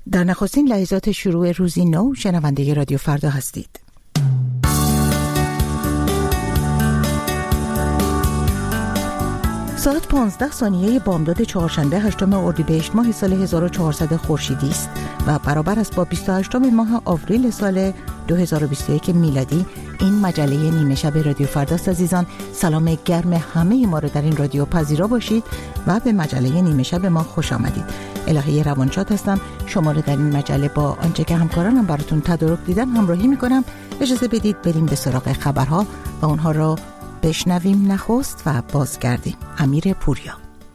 در نخستین لحظات شروع روزی نو شنونده رادیو فردا هستید. ساعت 15 بامداد چهارشنبه 8 اردیبهشت ماه سال 1400 خورشیدی است و برابر است با 28 ماه آوریل سال 2021 میلادی. این مجله نیمه شب رادیو فرداست. عزیزان، سلام گرم همه ما رو در این رادیو پذیرا باشید و به مجله نیمه شب ما خوش آمدید. الهی روانشاد هستم. شما رو در این مجله با آنچه که همکارانم براتون تدارک دیدن همراهی میکنم. اجازه بدید بریم به سراغ خبرها و اونها رو بشنویم. نخست و بازگردیم. امیر پوریا.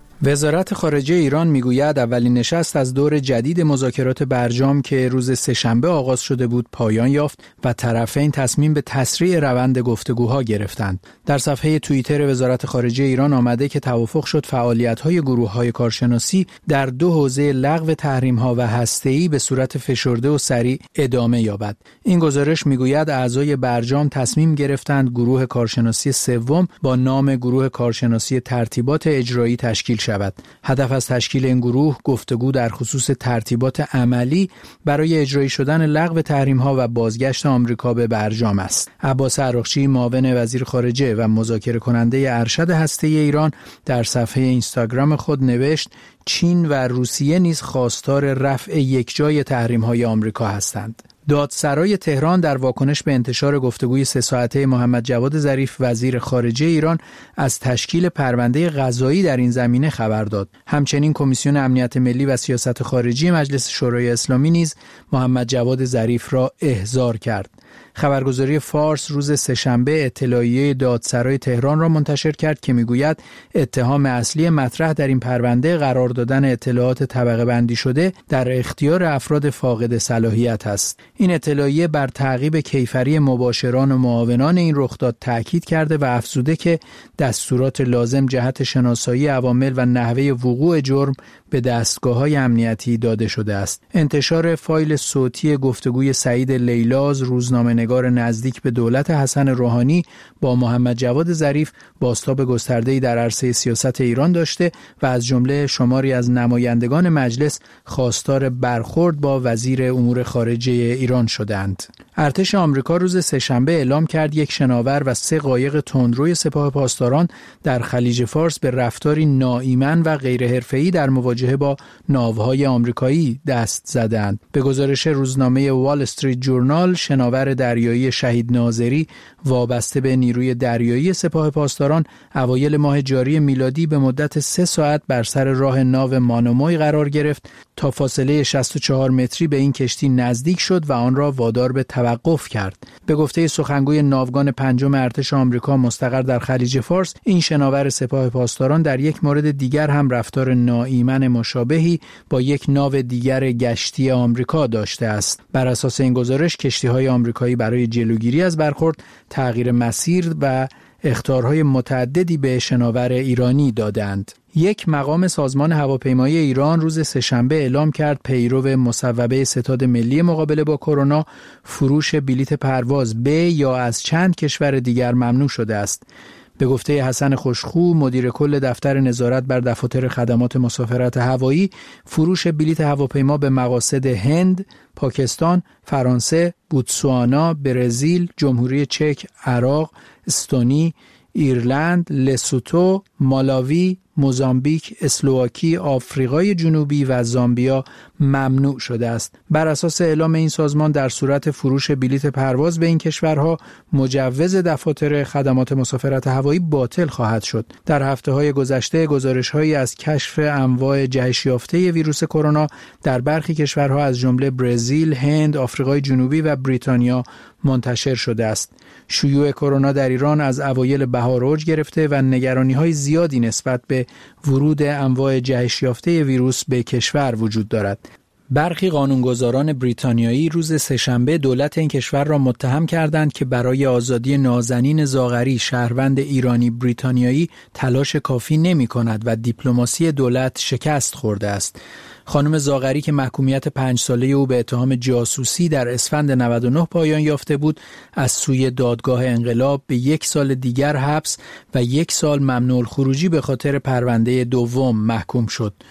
وزارت خارجه ایران میگوید اولین نشست از دور جدید مذاکرات برجام که روز سه‌شنبه آغاز شده بود پایان یافت و طرفین تصمیم به تسریع روند گفتگوها گرفتند. در صفحه توییتر وزارت خارجه ایران آمده که توافق شد فعالیت‌های گروه‌های کارشناسی در دو حوزه لغو تحریم‌ها و هسته‌ای به صورت فشرده و سریع ادامه یابد. این گزارش میگوید اعضای برجام تصمیم گرفتند گروه کارشناسی سوم با نام گروه کارشناسی ترتیبات اجرایی تشکیل شود. هدف از تشکیل این گروه گفتگو در خصوص ترتیبات عملی برای اجرایی شدن لغو تحریم‌ها و بازگشت آمریکا به برجام است. عباس عراقچی، معاون وزیر خارجه و مذاکره کننده ارشد هسته‌ای ایران، در صفحه اینستاگرام خود نوشت چین و روسیه نیز خواستار رفع یکجای تحریم‌های آمریکا هستند. دادسرای تهران در واکنش به انتشار گفتگوی 3 ساعته محمد جواد ظریف وزیر خارجه ایران از تشکیل پرونده قضایی در این زمینه خبر داد. همچنین کمیسیون امنیت ملی و سیاست خارجی مجلس شورای اسلامی نیز محمد جواد ظریف را احضار کرد. خبرگزاری فارس روز سه‌شنبه اطلاعیه دادسرای تهران را منتشر کرد که میگوید اتهام اصلی مطرح در این پرونده قرار دادن اطلاعات طبقه بندی شده در اختیار افراد فاقد صلاحیت است. این اطلاعیه بر تعقیب کیفری مباشران و معاونان این رخداد تاکید کرده و افزوده که دستورات لازم جهت شناسایی عوامل و نحوه وقوع جرم به دستگاه‌های امنیتی داده شده است. انتشار فایل صوتی گفتگوی سعید لیلاز، روزنامه‌نگار نزدیک به دولت حسن روحانی، با محمد جواد ظریف بازتاب گسترده‌ای در عرصه سیاست ایران داشته و از جمله شماری از نمایندگان مجلس خواستار برخورد با وزیر امور خارجه ایران شدند. ارتش آمریکا روز سه‌شنبه اعلام کرد یک شناور و 3 قایق تندروی سپاه پاسداران در خلیج فارس به رفتاری ناایمن و غیرحرفه‌ای در مواجهه با ناوهای آمریکایی دست زدند. به گزارش روزنامه وال استریت جورنال، شناور دریایی شهید ناظری وابسته به نیروی دریایی سپاه پاسداران اوایل ماه جاری میلادی به مدت 3 ساعت بر سر راه ناو مانوموی قرار گرفت تا فاصله 64 متری به این کشتی نزدیک شد و آن را وادار به توقف کرد. به گفته سخنگوی ناوگان 5 ارتش آمریکا مستقر در خلیج فارس، این شناور سپاه پاسداران در یک مورد دیگر هم رفتار ناایمن مشابهی با یک ناو دیگر گشتی آمریکا داشته است. بر اساس این گزارش کشتی‌های آمریکایی برای جلوگیری از برخورد تغییر مسیر و اخطارهای متعددی به شناور ایرانی دادند. یک مقام سازمان هواپیمایی ایران روز سه‌شنبه اعلام کرد پیرو مصوبه ستاد ملی مقابله با کرونا، فروش بلیت پرواز به یا از چند کشور دیگر ممنوع شده است. به گفته حسن خوشخو، مدیر کل دفتر نظارت بر دفاتر خدمات مسافرت هوایی، فروش بلیت هواپیما به مقاصد هند، پاکستان، فرانسه، بوتسوانا، برزیل، جمهوری چک، عراق، استونی، ایرلند، لسوتو، مالاوی، موزامبیک، اسلواکی، آفریقای جنوبی و زامبیا ممنوع شده است. بر اساس اعلام این سازمان در صورت فروش بلیت پرواز به این کشورها مجوز دفاتر خدمات مسافرت هوایی باطل خواهد شد. در هفته‌های گذشته گزارش‌هایی از کشف انواع جهش یافته ویروس کرونا در برخی کشورها از جمله برزیل، هند، آفریقای جنوبی و بریتانیا منتشر شده است. شیوع کرونا در ایران از اوایل بهار اوج گرفته و نگرانی‌های زیادی نسبت به ورود انواع جهش یافته ویروس به کشور وجود دارد. برخی قانونگذاران بریتانیایی روز سه‌شنبه دولت این کشور را متهم کردند که برای آزادی نازنین زاغری شهروند ایرانی بریتانیایی تلاش کافی نمی‌کند و دیپلماسی دولت شکست خورده است. خانم زاغری که محکومیت 5 ساله او به اتهام جاسوسی در اسفند 99 پایان یافته بود، از سوی دادگاه انقلاب به 1 سال دیگر حبس و 1 سال ممنوع الخروجی به خاطر پرونده دوم محکوم شد.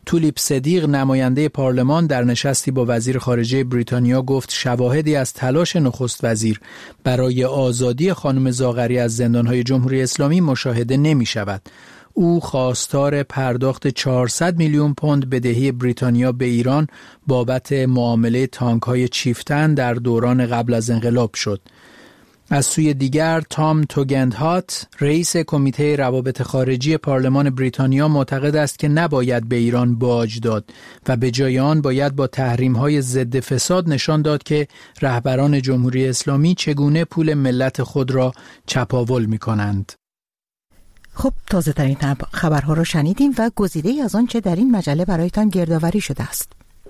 تولیپ صدیق نماینده پارلمان در نشستی با وزیر خارجه بریتانیا گفت شواهدی از تلاش نخست وزیر برای آزادی خانم زاغری از زندانهای جمهوری اسلامی مشاهده نمی شود. او خواستار پرداخت 400 میلیون پوند بدهی بریتانیا به ایران بابت معامله تانک‌های چیفتن در دوران قبل از انقلاب شد. از سوی دیگر تام توگندهات رئیس کمیته روابط خارجی پارلمان بریتانیا معتقد است که نباید به ایران باج داد و به جای آن باید با تحریم‌های ضد فساد نشان داد که رهبران جمهوری اسلامی چگونه پول ملت خود را چپاول می‌کنند. خب تازه ترین خبرها را شنیدیم و گزیده‌ای از آنچه در این مجله برایتان گردآوری شده است.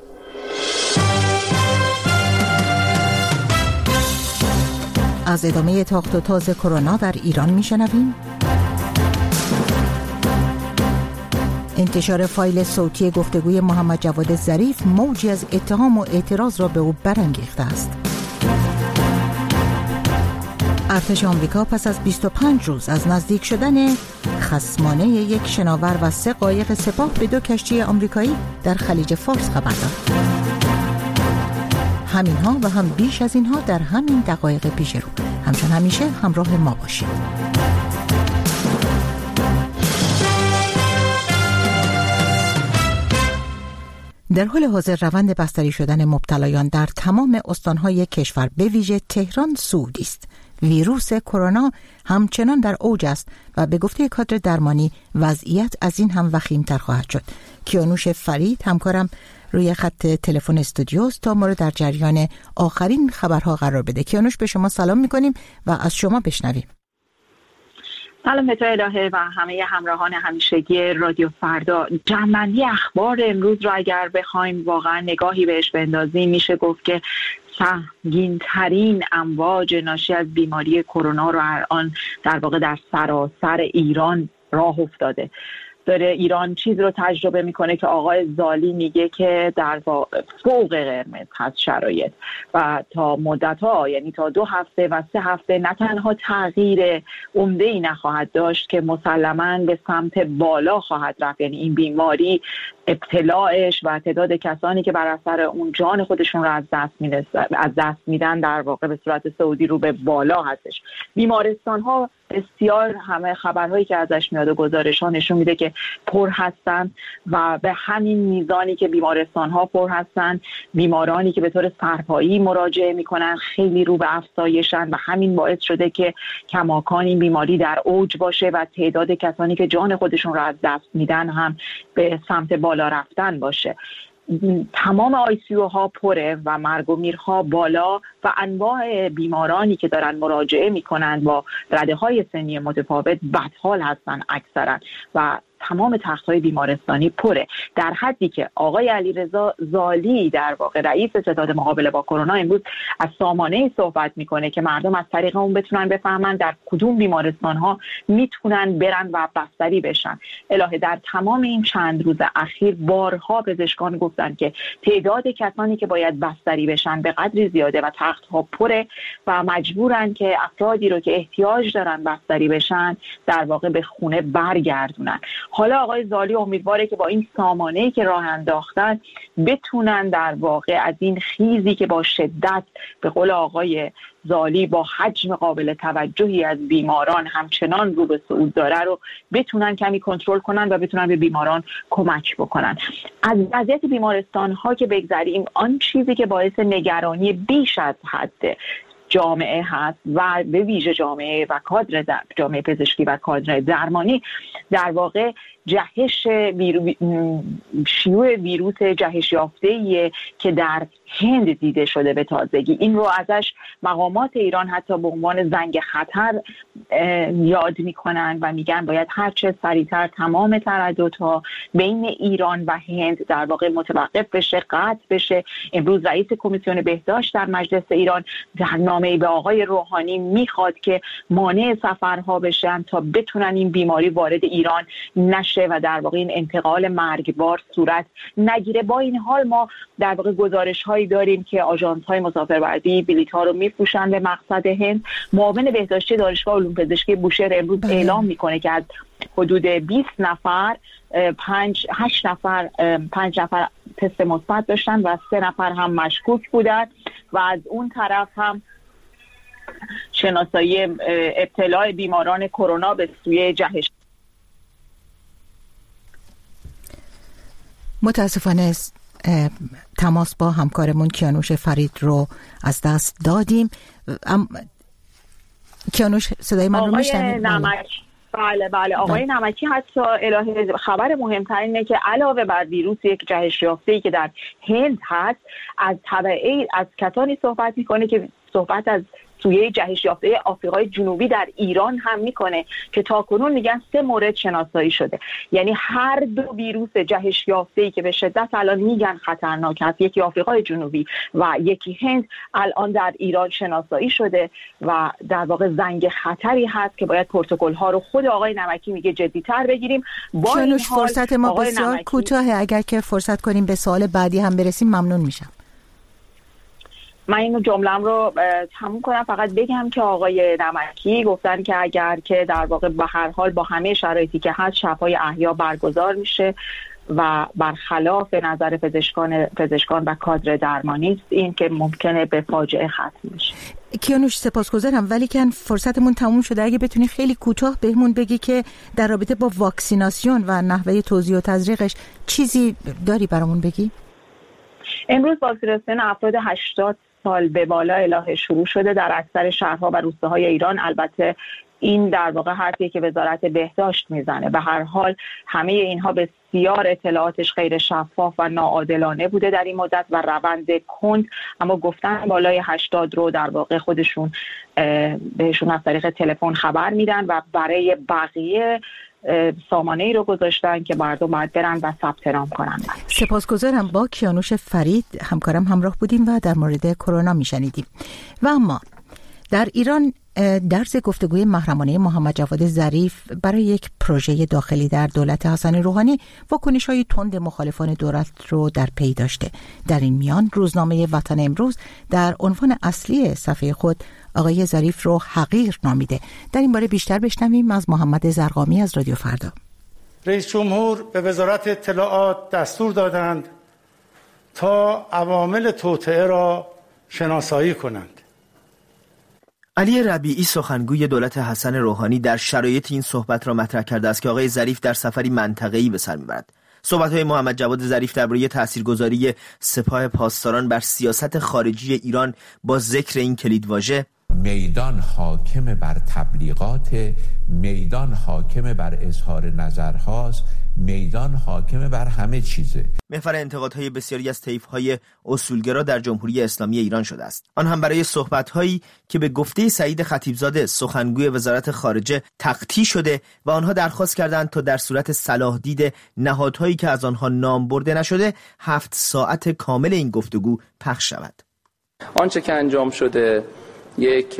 از ادامه تاخت و تاز کرونا در ایران میشنویم. انتشار فایل صوتی گفتگوی محمد جواد ظریف موجی از اتهام و اعتراض را به او برانگیخته است. ارتش آمریکا پس از 25 روز از نزدیک شدن خصمانه یک شناور و 3 قایق سپاه به 2 کشتی آمریکایی در خلیج فارس خبر داد. همینها و هم بیش از اینها در همین دقایق پیش رو. همچون همیشه همراه ما باشید. در حال حاضر روند بستری شدن مبتلایان در تمام استانهای کشور به ویژه تهران سعودی است. ویروس کرونا همچنان در اوج است و به گفته کادر درمانی وضعیت از این هم وخیم‌تر خواهد شد. کیانوش فرید همکارم روی خط تلفن استودیوست تا ما رو در جریان آخرین خبرها قرار بده. کیانوش به شما سلام می‌کنیم و از شما بشنویم. سلام به تو الهه و همه همراهان همیشگی رادیو فردا. جمع‌بندی اخبار امروز رو اگر بخوایم واقعا نگاهی بهش بندازیم میشه گفت که سنگین‌ترین امواج ناشی از بیماری کرونا رو الان در واقع در سراسر ایران راه افتاده. داره ایران چیز رو تجربه میکنه که آقای زالی میگه که در فوق قرمز هست شرایط و تا مدت‌ها، یعنی تا 2 هفته و 3 هفته نه تنها تغییر عمده‌ای نخواهد داشت که مسلماً به سمت بالا خواهد رفت. یعنی این بیماری ابتلاعش و تعداد کسانی که بر اثر اون جان خودشون رو از دست میدن در واقع به صورت صعودی رو به بالا هستش. بیمارستان‌ها بسیار همه خبرهایی که ازش میاد و گزارش‌ها نشون میده که پر هستن و به همین میزانی که بیمارستان‌ها پر هستن، بیمارانی که به طور سرپایی مراجعه میکنن خیلی رو به افزایشن و همین باعث شده که کماکان این بیماری در اوج باشه و تعداد کسانی که جان خودشون رو از دست میدن هم به سمت بالا رفتن باشه. تمام ICU ها پره و مرگ و میرها بالا و انواع بیمارانی که دارن مراجعه میکنن با رده های سنی متفاوت بدحال هستن اکثرا و تمام تخت‌های بیمارستانی پره، در حدی که آقای علیرضا زالی در واقع رئیس ستاد مقابله با کرونا امروز از سامانه‌ای صحبت میکنه که مردم از طریق اون بتونن بفهمن در کدوم بیمارستان‌ها میتونن برن و بستری بشن. الهه در تمام این چند روز اخیر بارها پزشکان گفتن که تعداد کسانی که باید بستری بشن به قدری زیاده و تخت‌ها پره و مجبورن که افرادی رو که احتیاج دارن بستری بشن در واقع به خونه برگردونن. حالا آقای زالی امیدواره که با این سامانه‌ای که راه انداختن بتونن در واقع از این خیزی که با شدت به قول آقای زالی با حجم قابل توجهی از بیماران همچنان رو به صعود داره رو بتونن کمی کنترل کنن و بتونن به بیماران کمک بکنن. از وضعیت بیمارستان‌ها که بگذریم، آن چیزی که باعث نگرانی بیش از حد جامعه هست و به ویژه جامعه و کادر جامعه پزشکی و کادر درمانی در واقع جهش شیوع ویروس جهش یافته‌ایه که در هند دیده شده به تازگی. این رو ازش مقامات ایران حتی به عنوان زنگ خطر یاد میکنن و میگن باید هرچه سریعتر تمام ترددها بین ایران و هند در واقع متوقف بشه، قطع بشه. امروز رئیس کمیسیون بهداشت در مجلس ایران در نامه برنامه‌ای به آقای روحانی میخواد که مانع سفرها بشن تا بتونن این بیماری وارد ایران نشه و در واقع این انتقال مرگبار صورت نگیره. با این حال ما در واقع گزارش‌هایی داریم که آژانس‌های مسافربردی بلیط‌ها رو می‌فروشن به مقصد هند. معاون بهداشتی دانشگاه علوم پزشکی بوشهر امروز اعلام میکنه که از حدود 20 نفر 8 نفر تست مثبت داشتن و 3 نفر هم مشکوک بودن و از اون طرف هم شناسایی ابتلاع بیماران کرونا به سوی جهش. متاسفانه تماس با همکارمون کیانوش فرید رو از دست دادیم. کیانوش صدای من رو میشنوید؟ بله آقای نمکی حتی الهه خبر مهمتر اینه که علاوه بر ویروس یک جهش یافته‌ای که در هند هست، از تبعه از کسانی صحبت میکنه که صحبت از سویه جهش یافته آفریقای جنوبی در ایران هم میکنه که تاکنون میگن 3 مورد شناسایی شده. یعنی هر دو ویروس جهش یافته‌ای که به شدت الان میگن خطرناک است، یکی آفریقای جنوبی و یکی هند، الان در ایران شناسایی شده و در واقع زنگ خطری هست که باید پروتکل‌ها رو خود آقای نمکی میگه جدی‌تر بگیریم. با این حال فرصت ما بسیار کوتاهه، اگر که فرصت کنیم به سوال بعدی هم برسیم ممنون میشم. من اینو جمله‌ام رو تموم کنم، فقط بگم که آقای نمکی گفتن که اگر که در واقع به هر حال با همه شرایطی که هست شب‌های احیا برگزار میشه و برخلاف نظر پزشکان و کادر درمانی است، این که ممکنه به فاجعه ختم بشه. کیانوش سپاسگزارم، ولی که فرصتمون تموم شده، اگه بتونی خیلی کوتاه بهمون بگی که در رابطه با واکسیناسیون و نحوه توزیع و تزریقش چیزی داری برامون بگی؟ امروز واکسیناسیون افراد 80 سال به بالا الهه شروع شده در اکثر شهرها و روستاهای ایران. البته این در واقع حرفی که وزارت بهداشت میزنه. به هر حال همه اینها بسیار اطلاعاتش غیر شفاف و ناعادلانه بوده در این مدت و روند کند، اما گفتن بالای 80 رو در واقع خودشون بهشون از طریق تلفن خبر میدن و برای بقیه سامانه‌ای رو گذاشتن که مردم باید برن و ثبت نام کنن. سپاسگزارم. با کیانوش فرید همکارم همراه بودیم و در مورد کرونا میشنیدیم. و اما در ایران درس گفتگوی محرمانه محمد جواد ظریف برای یک پروژه داخلی در دولت حسن روحانی واکنش‌های تند مخالفان دولت رو در پی داشته. در این میان روزنامه وطن امروز در عنوان اصلی صفحه خود آقای ظریف رو حقیر نامیده. در این باره بیشتر بشنویم از محمد زرقامی از رادیو فردا. رئیس جمهور به وزارت اطلاعات دستور دادند تا عوامل توطئه را شناسایی کنند. علی ربیعی سخنگوی دولت حسن روحانی در شرایط این صحبت را مطرح کرده است که آقای ظریف در سفری منطقه‌ای به سر می‌برد. صحبت‌های محمد جواد ظریف درباره تاثیرگذاری سپاه پاسداران بر سیاست خارجی ایران با ذکر این کلیدواژه میدان حاکم بر تبلیغات، میدان حاکم بر اظهار نظرهاست، میدان حاکم بر همه چیزه. محور انتقادهای بسیاری از طیف‌های اصولگرا در جمهوری اسلامی ایران شده است. آن هم برای صحبت‌هایی که به گفته سعید خطیبزاده سخنگوی وزارت خارجه تقطیع شده و آنها درخواست کردند تا در صورت صلاح دید نهادهایی که از آنها نام برده نشده 7 ساعت کامل این گفتگو پخش شود. آنچه که انجام شده یک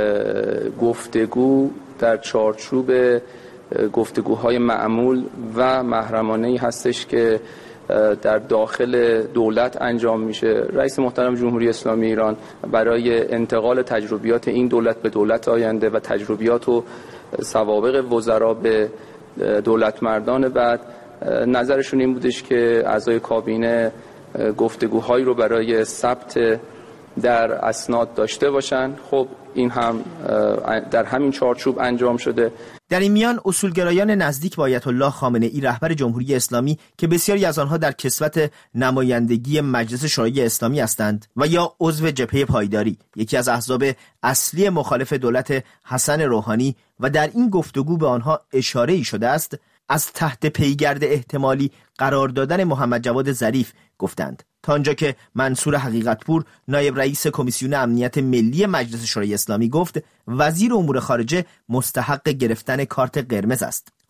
گفتگو در چارچوب گفتگوهای معمول و محرمانه‌ای هستش که در داخل دولت انجام میشه. رئیس محترم جمهوری اسلامی ایران برای انتقال تجربیات این دولت به دولت آینده و تجربیات و سوابق وزرا به دولت مردان بعد، نظرشون این بودش که اعضای کابینه گفتگوهایی رو برای ثبت در اسناد داشته باشن. خب این هم در همین چارچوب انجام شده. در این میان اصولگرایان نزدیک به آیت الله خامنه‌ای رهبر جمهوری اسلامی که بسیاری از آنها در کسوت نمایندگی مجلس شورای اسلامی هستند و یا عضو جبهه پایداری، یکی از احزاب اصلی مخالف دولت حسن روحانی و در این گفتگو به آنها اشاره‌ای شده است، از تحت پیگرد احتمالی قرار دادن محمد جواد ظریف گفتند. تا آنجا که منصور حقیقتپور نایب رئیس کمیسیون امنیت ملی مجلس شورای اسلامی گفت وزیر امور خارجه مستحق گرفتن کارت قرمز است.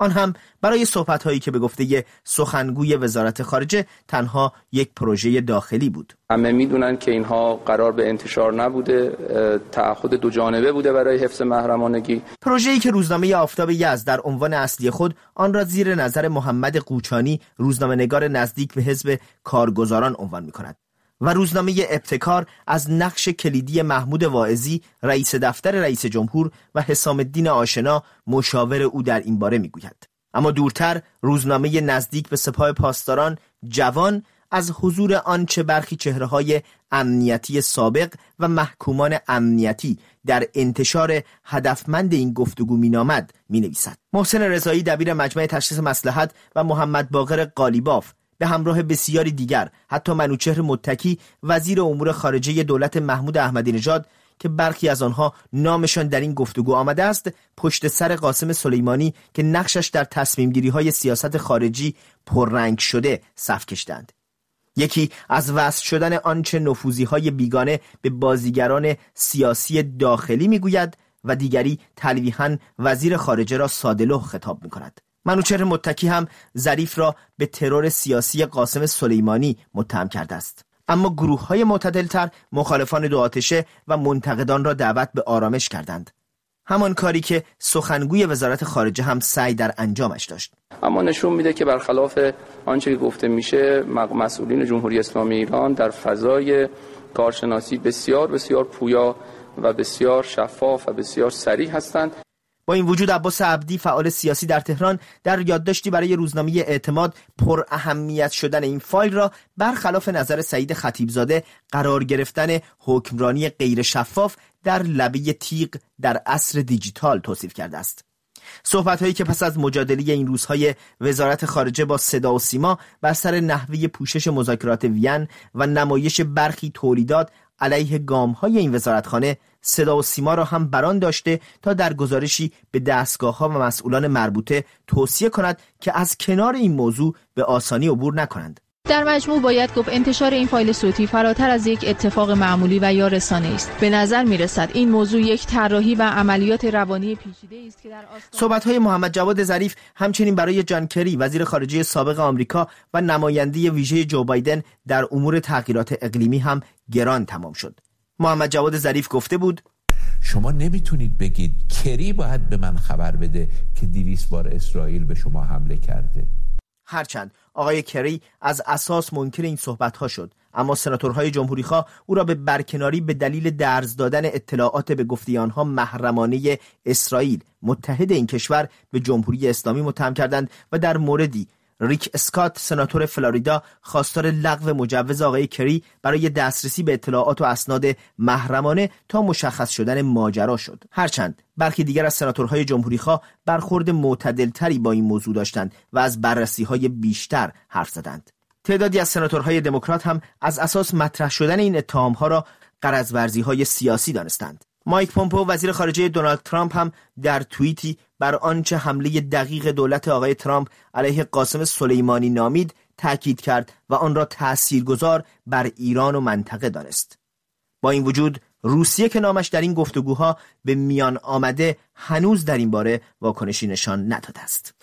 آن هم برای صحبت‌هایی که به گفته سخنگوی وزارت خارجه تنها یک پروژه داخلی بود. همه میدونن که اینها قرار به انتشار نبوده، تعهد دو جانبه بوده برای حفظ محرمانگی. پروژه‌ای که روزنامه آفتاب یزد در عنوان اصلی خود آن را زیر نظر محمد قوچانی، روزنامه‌نگار نزدیک به حزب کارگزاران عنوان می‌کند و روزنامه ابتکار از نقش کلیدی محمود واعظی، رئیس دفتر رئیس جمهور و حسام الدین آشنا، مشاور او در این باره میگوید. اما دورتر روزنامه نزدیک به سپاه پاسداران، جوان، از حضور آنچه برخی چهره‌های امنیتی سابق و محکومان امنیتی در انتشار هدفمند این گفتگو مینامد مینویسد. محسن رضایی دبیر مجمع تشخیص مصلحت و محمد باقر قالیباف به همراه بسیاری دیگر، حتی منوچهر متکی وزیر امور خارجه دولت محمود احمدی نژاد که برخی از آنها نامشان در این گفتگو آمده است، پشت سر قاسم سلیمانی که نقشش در تصمیم گیری های سیاست خارجی پررنگ شده صف کشیدند. یکی از وصل شدن آنچه نفوذی های بیگانه به بازیگران سیاسی داخلی میگوید و دیگری تلویحاً وزیر خارجه را ساده‌لوح خطاب میکند. منوچهر متکی هم ظریف را به ترور سیاسی قاسم سلیمانی متهم کرده است. اما گروه‌های معتدل‌تر مخالفان دو آتشه و منتقدان را دعوت به آرامش کردند. همان کاری که سخنگوی وزارت خارجه هم سعی در انجامش داشت. اما نشون میده که برخلاف آنچه که گفته میشه، مسئولین جمهوری اسلامی ایران در فضای کارشناسی بسیار بسیار پویا و بسیار شفاف و بسیار صریح هستند. با این وجود عباس عبدی، فعال سیاسی در تهران، در یادداشتی برای روزنامه اعتماد پر اهمیت شدن این فایل را برخلاف نظر سعید خطیبزاده قرار گرفتن حکمرانی غیر شفاف در لبه تیغ در عصر دیجیتال توصیف کرده است. صحبت‌هایی که پس از مجادله این روزهای وزارت خارجه با صدا و سیما بر سر نحوه پوشش مذاکرات وین و نمایش برخی تولیدات علیه گام‌های این وزارتخانه، صدا و سیما را هم بران داشته تا در گزارشی به دستگاه‌ها و مسئولان مربوطه توصیه کند که از کنار این موضوع به آسانی عبور نکنند. در مجموع باید گفت انتشار این فایل صوتی فراتر از یک اتفاق معمولی و یا رسانه است. به نظر می‌رسد این موضوع یک طراحی و عملیات روانی پیچیده است که در صحبت‌های محمد جواد ظریف همچنین برای جان کری، وزیر خارجه سابق آمریکا و نماینده ویژه جو بایدن در امور تغییرات اقلیمی هم گران تمام شد. محمد جواد ظریف گفته بود: شما نمیتونید بگید کری باید به من خبر بده که 200 بار اسرائیل به شما حمله کرده. هرچند آقای کری از اساس منکر این صحبت‌ها شد، اما سناتورهای جمهوری‌خواه او را به برکناری به دلیل درز دادن اطلاعات به گفته آنها محرمانه اسرائیل، متحد این کشور، به جمهوری اسلامی متهم کردند و در موردی ریک اسکات، سناتور فلوریدا، خواستار لغو مجوز آقای کری برای دسترسی به اطلاعات و اسناد محرمانه تا مشخص شدن ماجرا شد. هرچند برخی دیگر از سناتورهای جمهوری‌خواه برخورد معتدلتری با این موضوع داشتند و از بررسی‌های بیشتر حرف زدند. تعدادی از سناتورهای دموکرات هم از اساس مطرح شدن این اتهام‌ها را غرض‌ورزی‌های سیاسی دانستند. مایک پومپئو، وزیر خارجه دونالد ترامپ، هم در توییتی بر آنچه حمله دقیق دولت آقای ترامپ علیه قاسم سلیمانی نامید تاکید کرد و آن را تاثیرگذار بر ایران و منطقه دانست. با این وجود روسیه که نامش در این گفتگوها به میان آمده هنوز در این باره واکنشی نشان نداده است.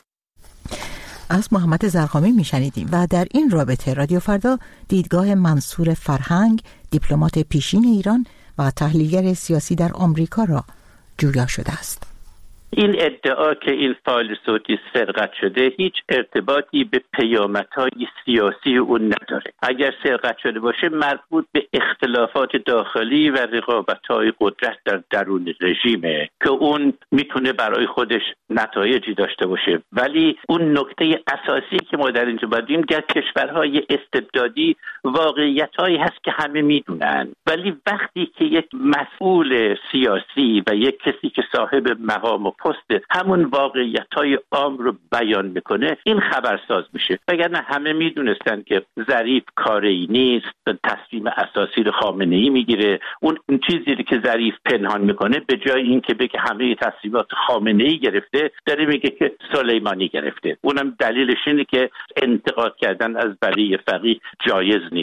از محمد زرقامی میشنیدیم و در این رابطه رادیو فردا دیدگاه منصور فرهنگ، دیپلمات پیشین ایران و تحلیلگر سیاسی در آمریکا را جویا شده است. این ادعا که این فایل صوتی سرقت شده هیچ ارتباطی به پیامدهای سیاسی اون نداره. اگر سرقت شده باشه مربوط به اختلافات داخلی و رقابت‌های قدرت در درون رژیمه که اون میتونه برای خودش نتایجی داشته باشه، ولی اون نکته اساسی که ما در اینجا باید در کشورهای استبدادی واقعیت‌هایی هست که همه میدونن، ولی وقتی که یک مسئول سیاسی و یک کسی که صاحب مقام و پست همون واقعیت‌های عام رو بیان میکنه، این خبرساز میشه. وگرنه همه میدونستن که ظریف کاری نیست، تصمیم اساسی رو خامنه‌ای میگیره. اون چیزی که ظریف پنهان میکنه به جای اینکه بگه همه تصمیمات خامنه‌ای گرفته، داره میگه که سلیمانی گرفته. اونم دلیلش اینه که انتقاد کردن از ولی فقیه جایز نیست.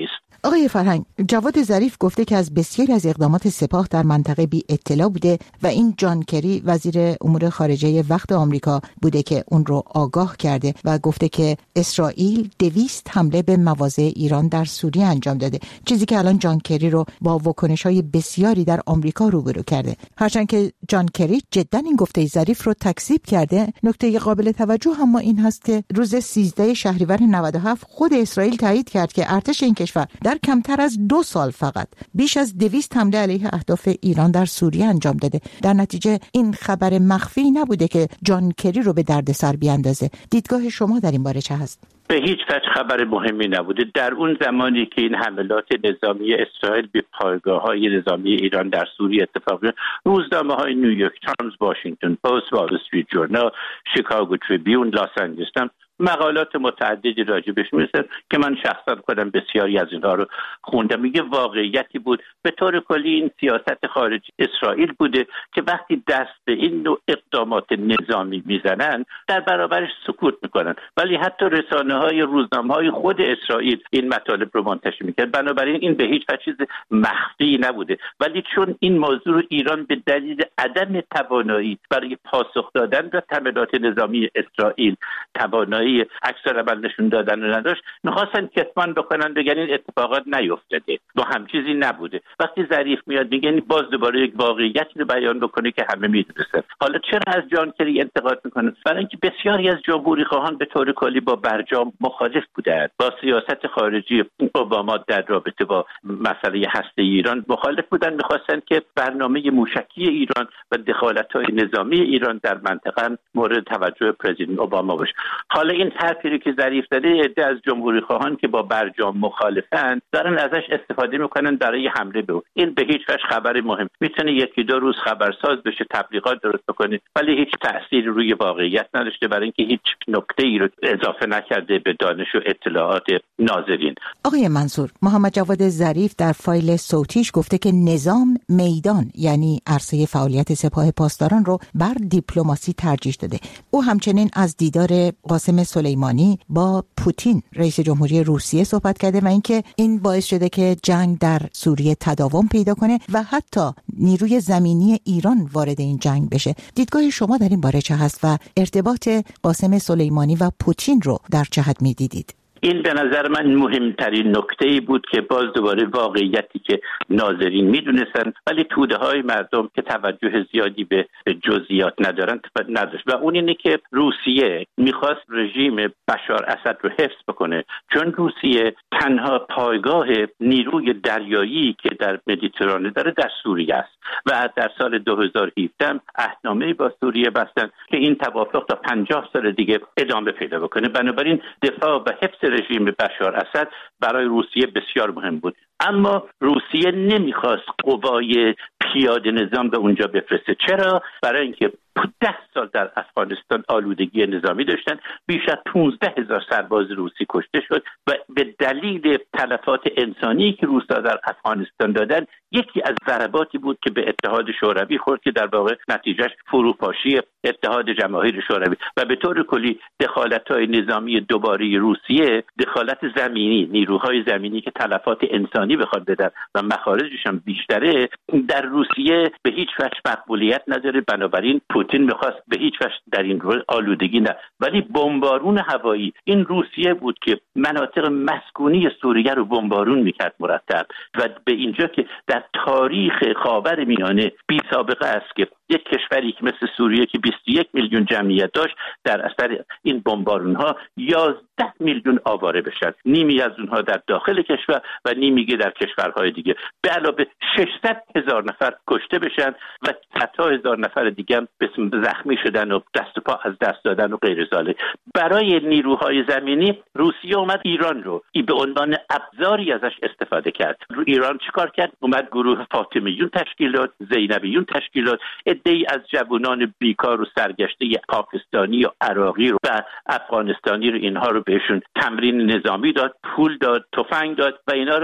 آقای فرهنگ، جواد ظریف گفته که از بسیاری از اقدامات سپاه در منطقه بی اطلاع بوده و این جان کری وزیر امور خارجه وقت آمریکا بوده که اون رو آگاه کرده و گفته که اسرائیل 200 حمله به مواضع ایران در سوریه انجام داده، چیزی که الان جان کری رو با واکنش‌های بسیاری در آمریکا روبرو کرده. هرچند که جان کری جدا این گفته ظریف رو تکذیب کرده، نکته قابل توجه هم این هست که روز 13 شهریور 97 خود اسرائیل تایید کرد که ارتش این کشور در کمتر از 2 سال فقط بیش از 200 حمله علیه اهداف ایران در سوریه انجام داده. در نتیجه این خبر مخفی نبوده که جان کری رو به دردسر بیاندازه. دیدگاه شما در این باره چه هست؟ به هیچ وجه خبر مهمی نبوده. در اون زمانی که این حملات نظامی اسرائیل به پایگاه‌های نظامی ایران در سوریه اتفاق افتاد، روزنامه‌های نیویورک تایمز، واشنگتن پست، وال استریت ژورنال، شیکاگو تریبیون، لاس آنجلس تایمز مقالات متعددی راجبش می‌نویسن که من شخصا خودم بسیاری از اینها رو خوندم. میگه واقعیتی بود. به طور کلی این سیاست خارجی اسرائیل بوده که وقتی دست به این نوع اقدامات نظامی میزنن در برابرش سکوت میکنن، ولی حتی رسانه‌های روزنامه‌های خود اسرائیل این مطالب رو منتشر میکرد. بنابراین این به هیچ وجه چیز مخفی نبوده، ولی چون این موضوع رو ایران به دلیل عدم توانایی برای پاسخ دادن به حملات نظامی اسرائیل توانایی اکثر عمل نشون دادن رو نداشت، میخواستن کتمان بکنن بگن این اتفاقات نیفتاده، با هم چیزی نبوده. وقتی ظریف میاد میگه باز دوباره یک واقعیتی رو بیان بکنه که همه میدونستن. حالا چرا از جان کری انتقاد میکنن؟ برای اینکه بسیاری از جمهوری خواهان به طور کلی با برجام مخالف بودند، با سیاست خارجی اوباما در رابطه با مسئله هسته ایران مخالف بودن، میخواستن که برنامه موشکی ایران و دخالت‌های نظامی ایران در منطقه مورد توجه پرزیدنت اوباما باشه. حالا این حرفی که ظریف زده، عده از جمهوری خواهان که با برجام مخالفن دارن ازش استفاده میکنن برای حمله به او. این به هیچ وجه خبر مهم میتونه 1-2 روز خبرساز بشه، تبلیغات درست بکنه، ولی هیچ تأثیری روی واقعیت نداشته، برای اینکه هیچ نکته‌ای رو اضافه نکرده به دانش و اطلاعات ناظرین. آقای منصور، محمد جواد ظریف در فایل صوتیش گفته که نظام میدان، یعنی عرصه فعالیت سپاه پاسداران رو بر دیپلماسی ترجیح داده. او همچنین از دیدار قاسم سلیمانی با پوتین رئیس جمهوری روسیه صحبت کرده و اینکه این باعث شده که جنگ در سوریه تداوم پیدا کنه و حتی نیروی زمینی ایران وارد این جنگ بشه. دیدگاه شما در این باره چه هست و ارتباط قاسم سلیمانی و پوتین رو در چه حد می‌دیدید؟ این به نظر من مهمترین نکته‌ای بود که باز دوباره واقعیتی که ناظرین میدونستن ولی توده های مردم که توجه زیادی به جزئیات ندارن نداشت، و اون اینه که روسیه میخواست رژیم بشار اسد رو حفظ بکنه، چون روسیه تنها پایگاه نیروی دریایی که در مدیترانه داره در سوریه است و در سال 2017 عهدنامه‌ای با سوریه بستن که این توافق تا 50 سال دیگه ادامه پیدا بکنه. بنابراین دفاع و حفظ رژیم بشار اسد برای روسیه بسیار مهم بود، اما روسیه نمیخواست قوای پیاده نظام به اونجا بفرسته. چرا؟ برای اینکه 10 سال در افغانستان آلودگی نظامی داشتن، بیش از 15,000 سرباز روسی کشته شد و به دلیل تلفات انسانی که روس‌ها در افغانستان دادن یکی از ضرباتی بود که به اتحاد شوروی خورد که در واقع نتیجهش فروپاشی اتحاد جماهیر شوروی و به طور کلی دخالت‌های نظامی دوباره روسیه، دخالت زمینی، نیروهای زمینی که تلفات انسانی بخواد بدن و مخارجش هم بیشتره، در روسیه به هیچ وجه مقبولیت نداره. بنابراین پوتین میخواست به هیچ وجه در این رول آلودگی نه، ولی بمبارون هوایی این روسیه بود که مناطق مسکونی سوریه رو بمبارون میکرد مرتب و به اینجا که در تاریخ خاورمیانه بی سابقه است که یک کشوری که مثل سوریه که 21 میلیون جمعیت داشت در اثر این بمبارون‌ها 11 میلیون آواره بشن، نیمی از اونها در داخل کشور و نیمی در کشورهای دیگه، به علاوه 600,000 نفر کشته بشن و 100,000 نفر دیگه هم زخمی شدن و دست و پا از دست دادن و غیر ذالک. برای نیروهای زمینی روسیه اومد ایران رو به عنوان ابزاری ازش استفاده کرد. ایران چیکار کرد؟ اومد گروه فاطمیون تشکیل داد، زینبیون تشکیل داد، عده‌ای از جوانان بیکار و سرگشته پاکستانی و عراقی و افغانستانی رو اینها رو بهشون تمرین نظامی داد، پول داد، تفنگ داد و اینا رو فرستاد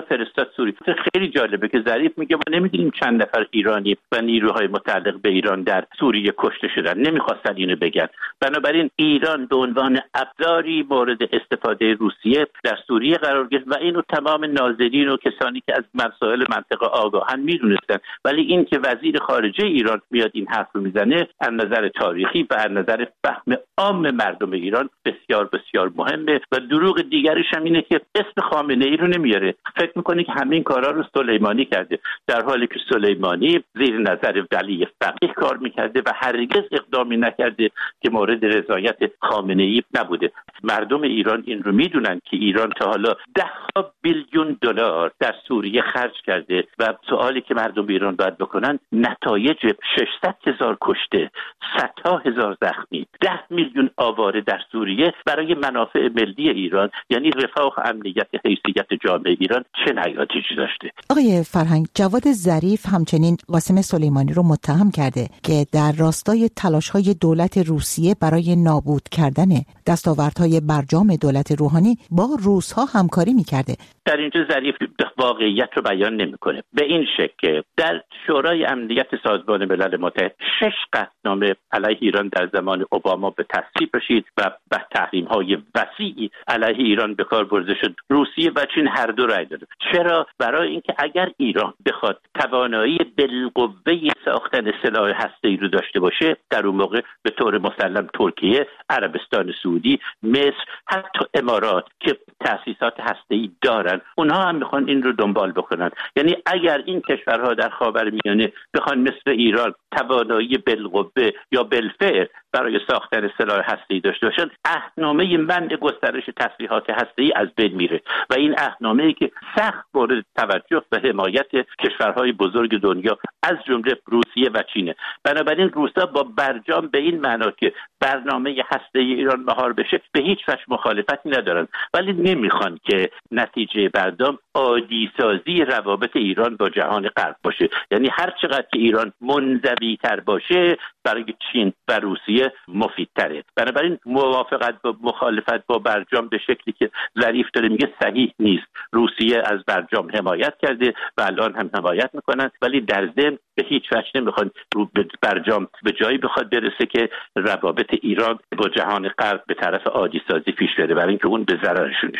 فرستاد سوریه. خیلی جالبه که ظریف میگه ما نمیدونیم چند نفر ایرانی و نیروهای متعلق به ایران در سوریه کشته شدن، نمیخواستن اینو بگن. بنابراین ایران به عنوان ابزاری مورد استفاده روسیه در سوریه قرار گرفت و اینو تمام ناظرین و کسانی که از مسائل منطقه آگاهن میدونستن. ولی این که وزیر خارجه ایران میاد این حرف رو میزنه از نظر تاریخی و از نظر فهم عام مردم ایران بسیار بسیار مهمه. و دروغ دیگرش هم اینه که اسم خامنه ای رو نمیاره. فکر میکنه که همین کارا رو سلیمانی کرده، در حالی که سلیمانی زیر نظر ولی فقیه کار میکرده و هرگز اقدامی نکرده که مورد رضایت خامنه ای نبوده. مردم ایران این رو میدونن که ایران تا حالا 10 بیلیون دلار در سوریه خرج کرده و سوالی که مردم ایران باید بکنن نتایج 600,000 کشته، 100,000 زخمی، 10 میلیون آواره در سوریه برای منافع ملی ایران، یعنی رفاه و امنیت حیثیت جامعه ایران چه نتایجی داشته. آقای فرهنگ، جواد ظریف همچنین قاسم سلیمانی رو متهم کرده که در راستای تلاش‌های دولت روسیه برای نابود کردن دستاوردهای برجام دولت روحانی با روس‌ها همکاری می‌کرده. در اینجا ظریف واقعیت رو بیان نمی‌کنه. به این شکل در شورای امنیت سازمان ملل متحد 6 قطعنامه علیه ایران در زمان اوباما به تصویب رسید و به تحریم‌های وسیعی علیه ایران به کار برده شد. روسیه و چین هر دو رأی دادند. چرا؟ برای اینکه اگر ایران بخواد توانایی بالقوه ساختن سلاح هسته‌ای رو داشته باشه، در اون موقع به طور مسلم ترکیه، عربستان سعودی، مصر، حتی امارات که تأسیسات هسته‌ای دارن، اونها هم میخوان این رو دنبال بکنن. یعنی اگر این کشورها در خاورمیانه بخوان مثل ایران توانایی بالقوه یا بالفعل برای ساختن سلاح هسته‌ای داشته باشن، عهدنامه منع گسترش تسلیحات هسته‌ای از بین میره و این عهدنامه‌ای که سخت مورد توجه و حمایت کشورهای بزرگ دنیا از جمله روسیه و چینه. بنابراین روسا با برجام به این معنا که برنامه هسته‌ای ایران مهار بشه به هیچ وجه مخالفتی ندارن، ولی نمیخوان که نتیجه برجام عادی سازی روابط ایران با جهان غرب باشه. یعنی هر چقدر که ایران منزوی تر باشه برای چین و روسیه مفیدتره. بنابراین موافقت با مخالفت با برجام به شکلی که ظریف داره میگه صحیح نیست. روسیه از برجام حمایت کرده و الان هم حمایت میکنن، ولی در ضمن به هیچ وجه نمیخوان برجام به جایی بخواد برسه که روابط ایران با جهان غرب به طرف عادی سازی پیش بره، برای اینکه اون به ضررشونه.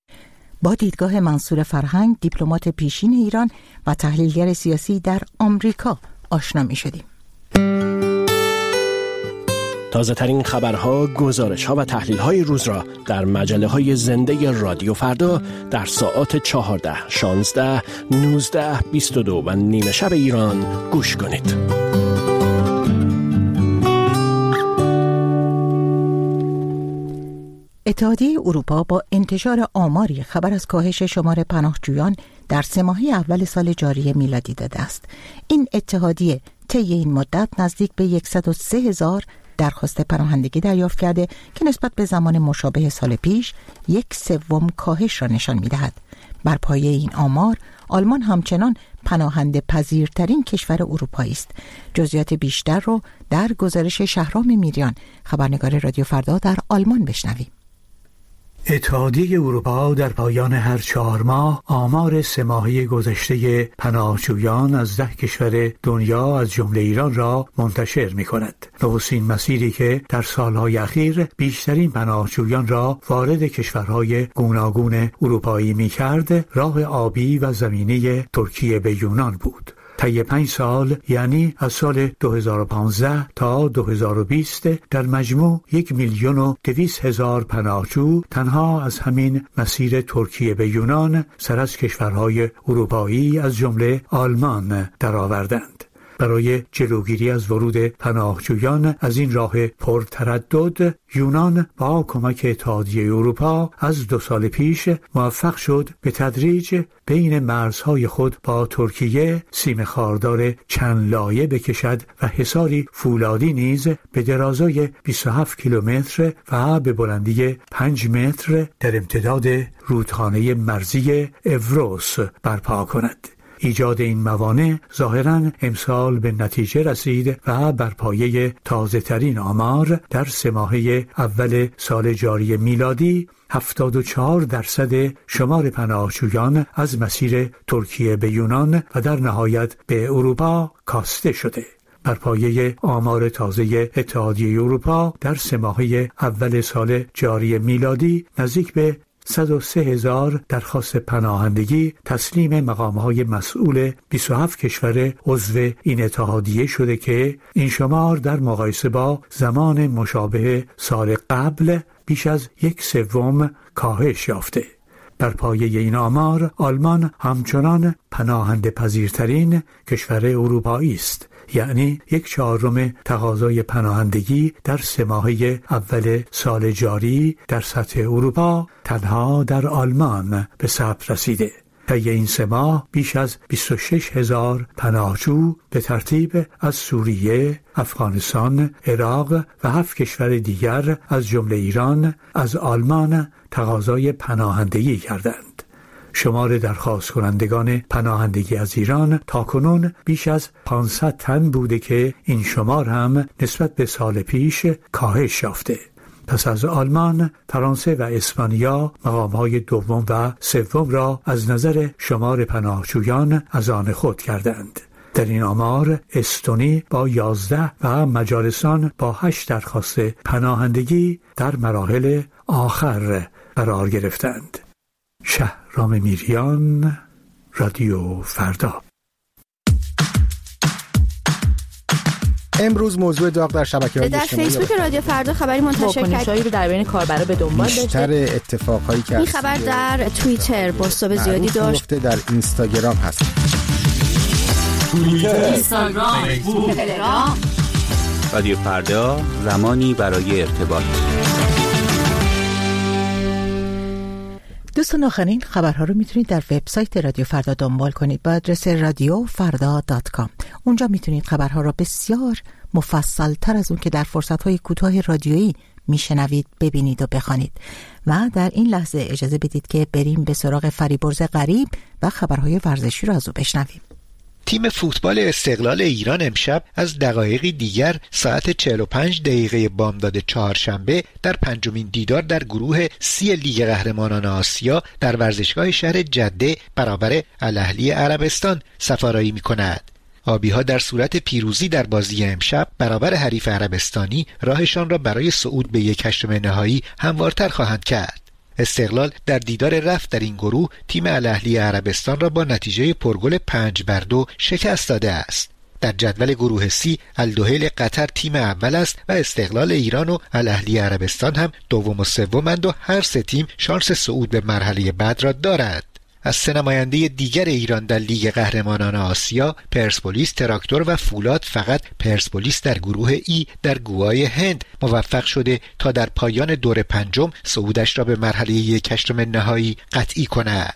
با دیدگاه منصور فرهنگ، دیپلمات پیشین ایران و تحلیلگر سیاسی در آمریکا آشنا می‌شدیم. تازه ترین خبرها، گزارش‌ها و تحلیل‌های روز را در مجله‌های زنده رادیو فردا در ساعات 14، 16، 19، 22 و نیمه شب ایران گوش کنید. اتحادیه اروپا با انتشار آماری خبر از کاهش شمار پناهجویان در 3 ماهه اول سال جاری میلادی داده است. این اتحادیه طی این مدت نزدیک به 103,000 درخواست پناهندگی دریافت کرده که نسبت به زمان مشابه سال پیش 1/3 کاهش را نشان می‌دهد. بر پایه این آمار، آلمان همچنان پناهنده پذیرترین کشور اروپایی است. جزئیات بیشتر رو در گزارش شهرام میریان، خبرنگار رادیو فردا در آلمان بشنویم. اتحادیه اروپا در پایان هر 4 ماه آمار 3 ماهه گذشته پناهجویان از 10 کشور دنیا از جمله ایران را منتشر می کند. نخستین مسیری که در سالهای اخیر بیشترین پناهجویان را وارد کشورهای گوناگون اروپایی می کرد، راه آبی و زمینی ترکیه به یونان بود. طی 5 سال، یعنی از سال 2015 تا 2020، در مجموع 1,200,000 پناهجو تنها از همین مسیر ترکیه به یونان سر از کشورهای اروپایی از جمله آلمان درآوردند. برای جلوگیری از ورود پناهجویان از این راه پرتردد، یونان با کمک اتحادیه اروپا از 2 سال پیش موفق شد به تدریج بین مرزهای خود با ترکیه سیم خاردار چند لایه بکشد و حصاری فولادی نیز به درازای 27 کیلومتر و به بلندی 5 متر در امتداد رودخانه مرزی اوروس برپا کند. ایجاد این موانع ظاهراً امسال به نتیجه رسید و بر پایه تازه ترین آمار در 3 ماهه اول سال جاری میلادی 74% شمار پناهجویان از مسیر ترکیه به یونان و در نهایت به اروپا کاسته شده. بر پایه آمار تازه اتحادیه اروپا در 3 ماهه اول سال جاری میلادی نزدیک به 103,000 درخواست پناهندگی تسلیم مقام‌های مسئول 27 کشور عضو این اتحادیه شده که این شمار در مقایسه با زمان مشابه سال قبل بیش از 1/3 کاهش یافته. بر پایه این آمار آلمان همچنان پناهنده پذیرترین کشور اروپایی است، یعنی 1/4 تقاضای پناهندگی در 3 ماهه اول سال جاری در سطح اروپا تنها در آلمان به ثبت رسیده. طی این 3 ماه بیش از 26,000 پناهجو به ترتیب از سوریه، افغانستان، عراق و 7 کشور دیگر از جمله ایران از آلمان تقاضای پناهندگی کردند. شمار درخواست کنندگان پناهندگی از ایران تاکنون بیش از 500 تن بوده که این شمار هم نسبت به سال پیش کاهش یافته. پس از آلمان، فرانسه و اسپانیا مقام‌های دوم و سوم را از نظر شمار پناهجویان از آن خود کردند. در این آمار استونی با 11 و مجارستان با 8 درخواست پناهندگی در مراحل آخر قرار گرفتند. شهرام میریان، رادیو فردا. امروز موضوع داغ در شبکه‌های در اجتماعی فیسبوک رادیو فردا خبری منتشر واکنش‌هایی رو در بین کاربرا به دنبال داشته. بیشتر اتفاقایی که این خبر در توییتر بازتاب زیادی داشت. در اینستاگرام هست. اینستاگرام، تلگرام. رادیو فردا، زمانی برای ارتباط. دوستان آخرین خبرها رو میتونید در وبسایت رادیو فردا دنبال کنید با آدرس radiofarda.com. اونجا میتونید خبرها رو بسیار مفصل تر از اون که در فرصت‌های کوتاه رادیویی میشنوید ببینید و بخوانید. و در این لحظه اجازه بدید که بریم به سراغ فریبرز غریب و خبرهای ورزشی رو از او بشنویم. تیم فوتبال استقلال ایران امشب از دقایقی دیگر ساعت 45 دقیقه بامداد چهارشنبه در 5مین دیدار در گروه سی لیگ قهرمانان آسیا در ورزشگاه شهر جده برابر الاهلی عربستان سفارایی می‌کند. آبی‌ها در صورت پیروزی در بازی امشب برابر حریف عربستانی راهشان را برای صعود به 1/8 نهایی هموارتر خواهند کرد. استقلال در دیدار رفت در این گروه تیم الاهلی عربستان را با نتیجه پرگل 5-2 شکست داده است. در جدول گروه سی الدوحیل قطر تیم اول است و استقلال ایران و الاهلی عربستان هم دوم و سومند و هر 3 تیم شانس صعود به مرحله بعد را دارد. از 3 نماینده دیگر ایران در لیگ قهرمانان آسیا، پرسپولیس، تراکتور و فولاد فقط پرسپولیس در گروه ای در گوای هند موفق شده تا در پایان دور 5 صعودش را به مرحله 1/8 نهایی قطعی کند.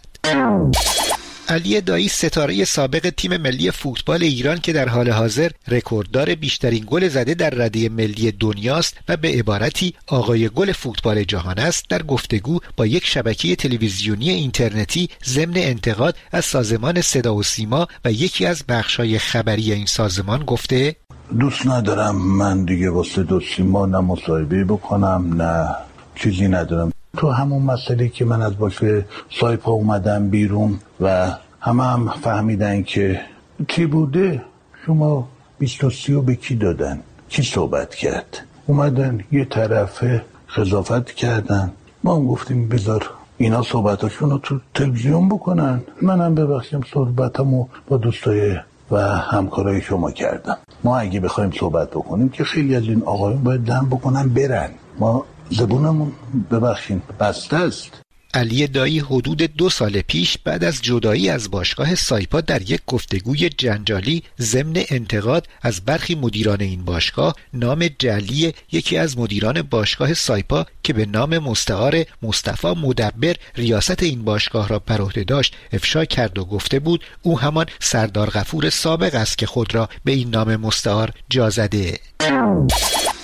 علی دایی ستاره سابق تیم ملی فوتبال ایران که در حال حاضر رکورددار بیشترین گل زده در رده ملی دنیاست و به عبارتی آقای گل فوتبال جهان است، در گفتگو با یک شبکه تلویزیونی اینترنتی ضمن انتقاد از سازمان صدا و سیما و یکی از بخش‌های خبری این سازمان گفته: دوست ندارم من دیگه با صدا و سیما نه مصاحبه بکنم نه چیزی ندارم. تو همون مسئله که من از باشه سایپا اومدم بیرون و همه فهمیدن که چی بوده، شما 23 به کی دادن، کی صحبت کرد، اومدن یه طرفه قضاوت کردن، ما هم گفتیم بذار اینا صحبتاشون رو تو تلویزیون بکنن، منم ببخشیم صحبتمو با دوستای و همکارای شما کردم. ما اگه بخوایم صحبت بکنیم که خیلی از این آقایون باید دم بکنن برن، ما زبونمون ببخشین بسته است. علی دایی حدود 2 سال پیش بعد از جدایی از باشگاه سایپا در یک گفتگوی جنجالی ضمن انتقاد از برخی مدیران این باشگاه نام جعلی یکی از مدیران باشگاه سایپا که به نام مستعار مصطفی مدبر ریاست این باشگاه را بر عهده داشت افشا کرد و گفته بود او همان سردار غفور سابق است که خود را به این نام مستعار جا زده.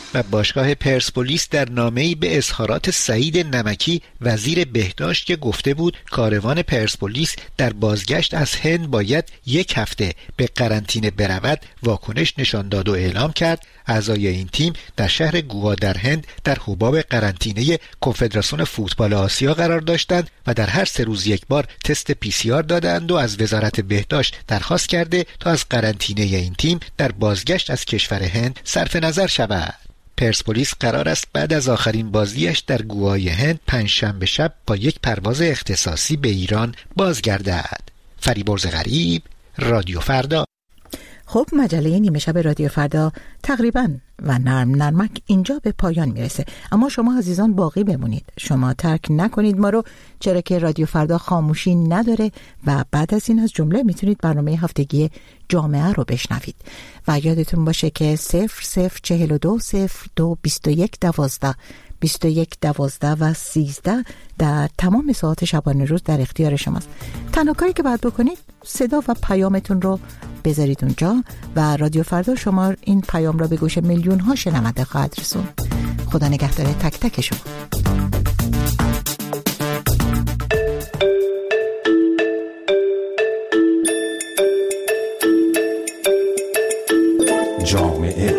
و باشگاه پرسپولیس در نامه‌ای به اظهارات سعید نمکی وزیر بهداشت که گفته بود کاروان پرسپولیس در بازگشت از هند باید 1 هفته به قرنطینه برود واکنش نشان داد و اعلام کرد اعضای این تیم در شهر گوا در هند در حباب قرنطینه کنفدراسیون فوتبال آسیا قرار داشتند و در هر 3 روز یک بار تست PCR دادند و از وزارت بهداشت درخواست کرده تا از قرنطینه این تیم در بازگشت از کشور هند صرف نظر شود. پرسپولیس قرار است بعد از آخرین بازیش در گوای هند پنجشنبه شب با یک پرواز اختصاصی به ایران بازگردد. فریبرز غریب، رادیو فردا. خب مجله نیمه شب رادیو فردا تقریباً و نرمک اینجا به پایان میرسه، اما شما عزیزان باقی بمونید، شما ترک نکنید ما رو، چرا که رادیو فردا خاموشی نداره و بعد از این از جمله میتونید برنامه هفتگی جامعه رو بشنوید و یادتون باشه که 0042 02 21 12 21 12 و 13 در تمام ساعات شبانه روز در اختیار شماست. تنها کاری که باید بکنید صدا و پیامتون رو بذارید اونجا و رادیو فردا شما این پیام را به گوش میلیون ها شنونده خواهد رسون. خدا نگهدار تک تک شما. جامعه.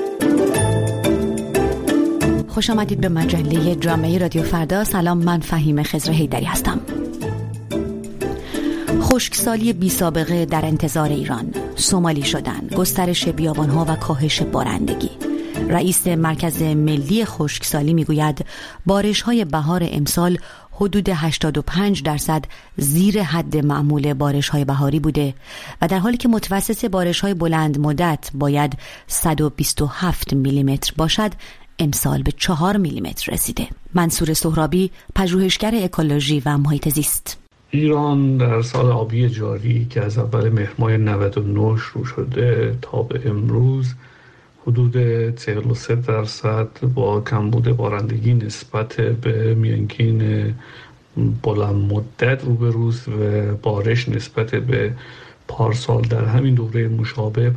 خوش آمدید به مجله جامعه رادیو فردا. سلام، من فهیم خضر حیدری هستم. خشکسالی بی سابقه در انتظار ایران، سومالی شدن، گسترش بیابانها و کاهش بارندگی. رئیس مرکز ملی خشکسالی میگوید بارش‌های بهار امسال حدود 85% زیر حد معمول بارش‌های بهاری بوده و در حالی که متوسط بارش‌های بلند مدت باید 127 میلیمتر باشد، امسال به 4 میلیمتر رسیده. منصور سهرابی، پژوهشگر اکولوژی و محیط زیست. ایران در سال آبی جاری که از اول مهر ماه 99 شروع شده تا به امروز حدود 43% با کمبود بارندگی نسبت به میانگین بلند مدت روبروست و بارش نسبت به پارسال در همین دوره مشابه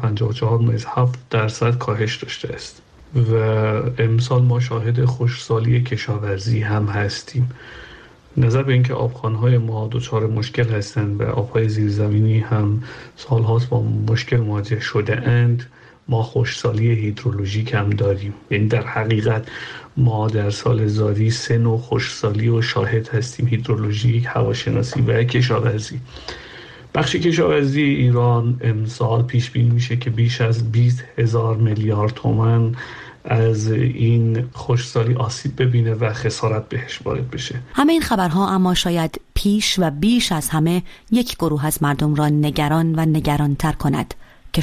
54.7% کاهش داشته است و امسال ما شاهد خشکسالی کشاورزی هم هستیم. نظر به اینکه آبخوان‌های ما دچار مشکل هستند و آب‌های زیرزمینی هم سال‌هاست با مشکل مواجه شده اند، ما خشکسالی هیدرولوژیک هم داریم. یعنی در حقیقت ما در سال زادی 3 نوع خشکسالی و شاهد هستیم: هیدرولوژیک، هواشناسی و کشاورزی. بخش کشاورزی ایران امسال پیش بینی میشه که بیش از 20,000 میلیارد تومان از این خشکسالی آسیب ببینه و خسارت بهش وارد بشه. همه این خبرها اما شاید پیش و بیش از همه یک گروه از مردم را نگران و نگرانتر کند: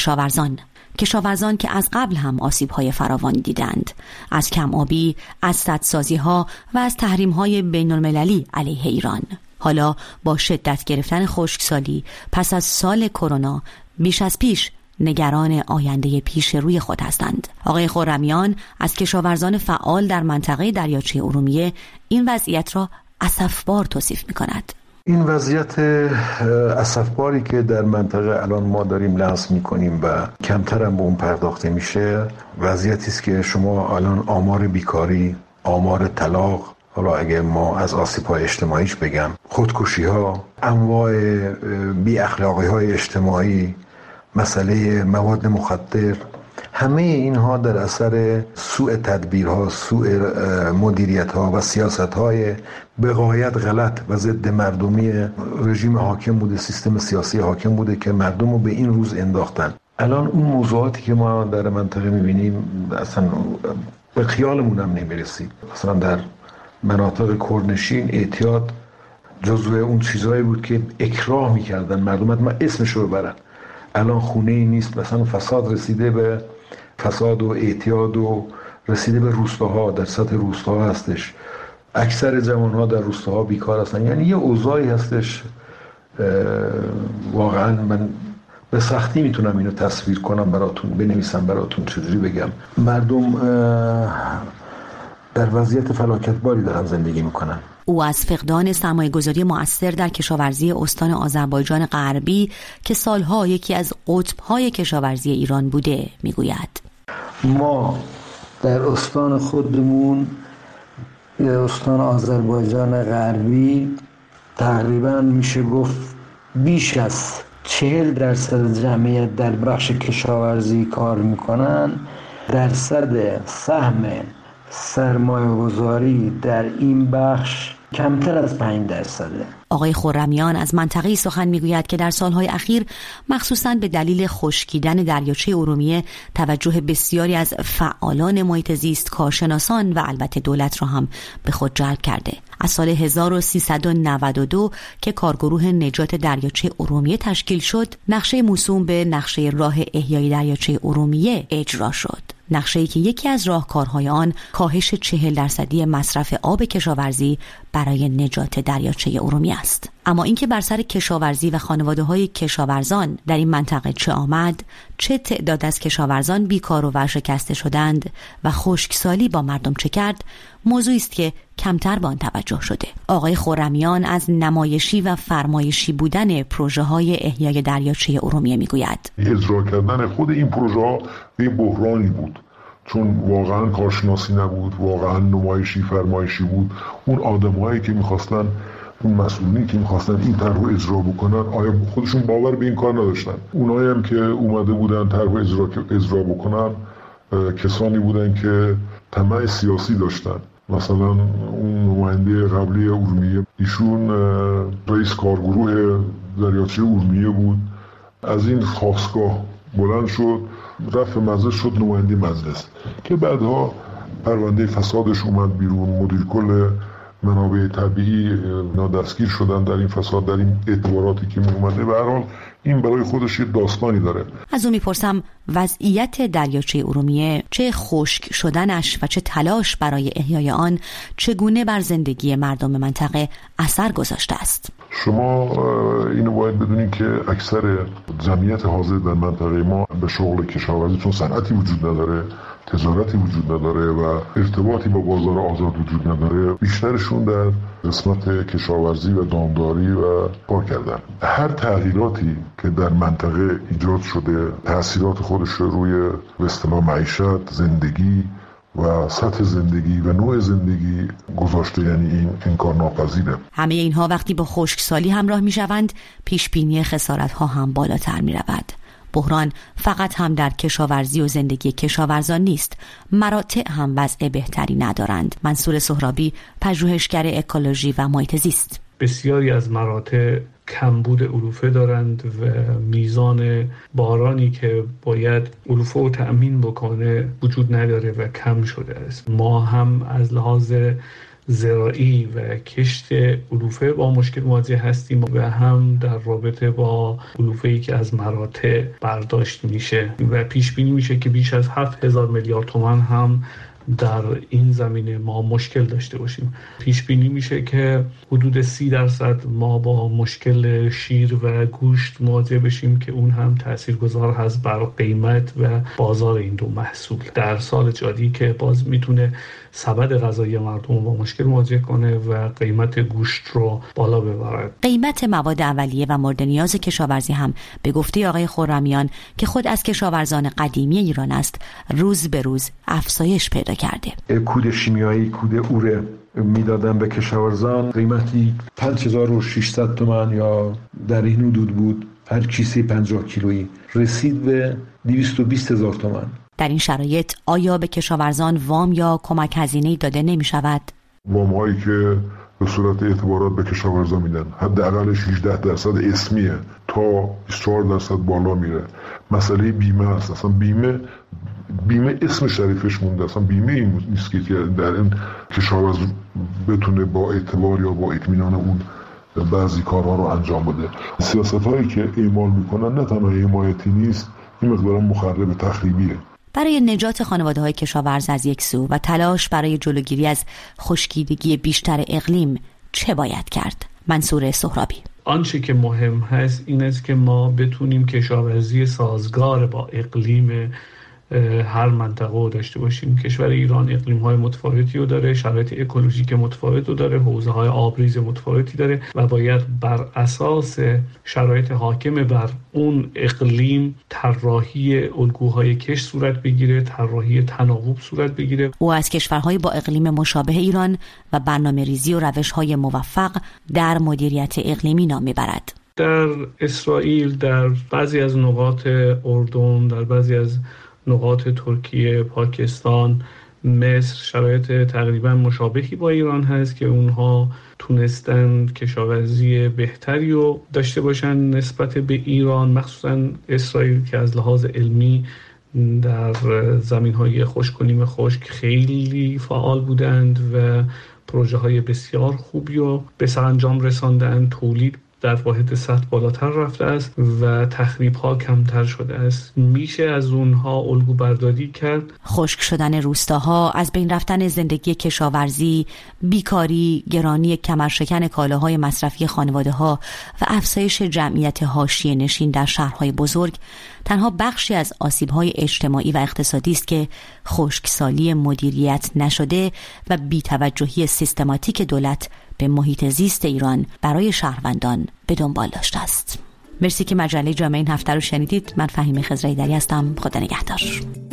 کشاورزان که از قبل هم آسیب‌های فراوانی دیدند، از کم آبی، از سدسازی‌ها و از تحریم‌های بین‌المللی علیه ایران. حالا با شدت گرفتن خشکسالی پس از سال کرونا بیش از پیش نگران آینده پیش روی خود هستند. آقای خرمیان از کشاورزان فعال در منطقه دریاچه ارومیه این وضعیت را اسفبار توصیف می‌کند. این وضعیت اسفباری که در منطقه الان ما داریم لمس می‌کنیم و کمتر هم به اون پرداخته میشه، وضعیتی است که شما الان آمار بیکاری، آمار طلاق، حالا اگه ما از آسیب‌های اجتماعیش بگم، خودکشی‌ها، انواع بی اخلاقی‌های اجتماعی، مسئله مواد مخدر، همه اینها در اثر سوء تدبیرها، سوء مدیریت‌ها و سیاست‌های به غایت غلط و ضد مردمی رژیم حاکم بوده، سیستم سیاسی حاکم بوده که مردم رو به این روز انداختن. الان اون موضوعاتی که ما در منطقه می‌بینیم اصلا به خیالمون هم نمی‌رسید. مثلا در مناطق کوردنشین اعتیاد جزو اون چیزایی بود که اکراه می‌کردن مردم ما اسمش رو ببرن. الان خونه ای نیست، مثلا فساد رسیده به فساد و اعتیاد و رسیده به روستاها، در سطح روستاها هستش. اکثر جوانها در روستاها بیکار هستن. یعنی یه اوضاعی هستش واقعا من به سختی میتونم اینو تصویر کنم براتون، بنویسم براتون، چجوری بگم. مردم در وضعیت فلاکتباری دارن زندگی میکنن. او از فقدان سرمایه‌گذاری مؤثر در کشاورزی استان آذربایجان غربی که سالها یکی از قطب‌های کشاورزی ایران بوده میگوید. ما در استان خودمون، استان آذربایجان غربی، تقریبا میشه گفت بیش از 40% جمعیت در بخش کشاورزی کار میکنن. درصد سهم سرمایه‌گذاری در این بخش کمتر از 5%. آقای خرمیان از منطقه‌ای سخن میگوید که در سالهای اخیر مخصوصاً به دلیل خشکیدن دریاچه ارومیه توجه بسیاری از فعالان محیط زیست، کارشناسان و البته دولت را هم به خود جلب کرده. از سال 1392 که کارگروه نجات دریاچه ارومیه تشکیل شد، نقشه موسوم به نقشه راه احیای دریاچه ارومیه اجرا شد. نقشه‌ای که یکی از راهکارهای آن کاهش 40% مصرف آب کشاورزی برای نجات دریاچه ارومیه است. اما اینکه بر سر کشاورزی و خانواده‌های کشاورزان در این منطقه چه آمد، چه تعداد از کشاورزان بیکار و ورشکسته شدند و خشکسالی با مردم چه کرد، موضوعی است که کمتر به آن توجه شده. آقای خرمیان از نمایشی و فرمایشی بودن پروژه‌های احیای دریاچه ارومیه میگوید. اجرا کردن خود این پروژه‌ها به بحرانی بود، چون واقعا کارشناسی نبود، واقعا نمایشی فرمایشی بود. اون آدمایی که می‌خواستن، اون مسئولینی که می‌خواستن این طرح رو اجرا بکنن، آیا خودشون باور به این کار نداشتن؟ اونایی هم که اومده بودن طرح رو اجرا بکنن کسانی بودن که طمع سیاسی داشتن. مثلا اون نماینده قبلی ارومیه، ایشون رئیس کارگروه دریاچه ارومیه بود، از این خاستگاه بلند شد، رفت مجلس، شد نماینده مجلس، که بعدها پرونده فسادش اومد بیرون. مدیر کل منابع طبیعی دستگیر شدن در این فساد، در این اعتباراتی که اومده. به هر حال این برای خودش یه داستانی داره. از او میپرسم وضعیت دریاچه ارومیه، چه خشک شدنش و چه تلاش برای احیای آن، چگونه بر زندگی مردم منطقه اثر گذاشته است؟ شما اینو باید بدونید که اکثر جمعیت حاضر در منطقه ما به شغل کشاورزی، چون صنعتی وجود نداره، تجارتی وجود نداره و ارتباطی با بازار آزاد وجود نداره، بیشترشون در قسمت کشاورزی و دامداری و کار کردن. هر تغییراتی که در منطقه ایجاد شده تأثیرات خودش روی به اصطلاح معیشت، زندگی و سطح زندگی و نوع زندگی گذاشته، یعنی این انکار ناپذیره. همه اینها وقتی با خشکسالی همراه میشوند، پیش بینی خسارت ها هم بالاتر می رود. بحران فقط هم در کشاورزی و زندگی کشاورزان نیست، مراتع هم وضع بهتری ندارند. منصور سهرابی، پژوهشگر اکولوژی و محیط زیست: بسیاری از مراتع کمبود علوفه دارند و میزان بارانی که باید علوفه رو تأمین بکنه وجود نداره و کم شده است. ما هم از لحاظ زراعی و کشت علوفه با مشکل مواجه هستیم و هم در رابطه با علوفه‌ای که از مراتع برداشت میشه و پیش بینی میشه که بیش از 7,000 میلیارد تومان هم در این زمینه ما مشکل داشته باشیم. پیش بینی میشه که حدود 30% ما با مشکل شیر و گوشت مواجه بشیم که اون هم تاثیرگذار هست بر قیمت و بازار این دو محصول. در سال جاری که باز میتونه سبد غذایی مردم با مشکل مواجه کنه و قیمت گوشت رو بالا ببره. قیمت مواد اولیه و مورد نیاز کشاورزی هم به گفته آقای خرمیان که خود از کشاورزان قدیمی ایران است، روز به روز افزایش پیدا کرده. کود شیمیایی، کود اوره میدادن به کشاورزان، قیمتی 5600 تومان یا در این حدود بود. هر کیسه 50 کیلویی رسید به 220,000 تومان. در این شرایط آیا به کشاورزان وام یا کمک هزینه‌ای داده نمی شود؟ وام هایی که به صورت اعتبارات به کشاورزان میدن حداقلش 18% اسمیه تا 24% بالا میره. مسئله بیمه است. اصلا بیمه اسم شریفش مونده، اصلا بیمه این نیست که در این کشاورز بتونه با اعتبار یا با اطمینان اون بعضی کارها رو انجام بده. سیاست هایی که اعمال میکنن نه تنها حمایتی نیست، این مقدارا مخرب تخریبیه. برای نجات خانواده‌های کشاورز از یک سو و تلاش برای جلوگیری از خشکیدگی بیشتر اقلیم چه باید کرد؟ منصور سهرابی: آنچه که مهم هست این است که ما بتونیم کشاورزی سازگار با اقلیم هر منطقه رو داشته باشیم. کشور ایران اقلیم‌های متفاوتی رو داره، شرایط اکولوژیک متفاوت رو داره، حوزه‌های آبریز متفاوتی داره و باید بر اساس شرایط حاکم بر اون اقلیم طراحی الگوهای کشت صورت بگیره، طراحی تناوب صورت بگیره. او از کشورهای با اقلیم مشابه ایران و برنامه‌ریزی و روش‌های موفق در مدیریت اقلیمی نام می‌برد. در اسرائیل، در بعضی از نقاط اردن، در بعضی از نقاط ترکیه، پاکستان، مصر شرایط تقریبا مشابهی با ایران هست که اونها تونستن کشاورزی بهتری رو داشته باشن نسبت به ایران، مخصوصا اسرائیل که از لحاظ علمی در زمین‌های خشک و نیمه خشک خیلی فعال بودند و پروژه‌های بسیار خوبی رو به سرانجام رساندند. تولید در واحد سطح بالاتر رفته است و تخریب‌ها کمتر شده است. میشه از اونها الگو برداری کرد. خشک شدن روستاها، از بین رفتن زندگی کشاورزی، بیکاری، گرانی کمرشکن کالاهای مصرفی خانواده‌ها و افزایش جمعیت حاشیه نشین در شهرهای بزرگ تنها بخشی از آسیب‌های اجتماعی و اقتصادی است که خشکسالی مدیریت نشده و بی‌توجهی سیستماتیک دولت به محیط زیست ایران برای شهروندان به دنبال داشته است. مرسی که مجله جامعه این هفته رو شنیدید. من فهیمه خضرایی‌دری هستم. خدا نگهدار.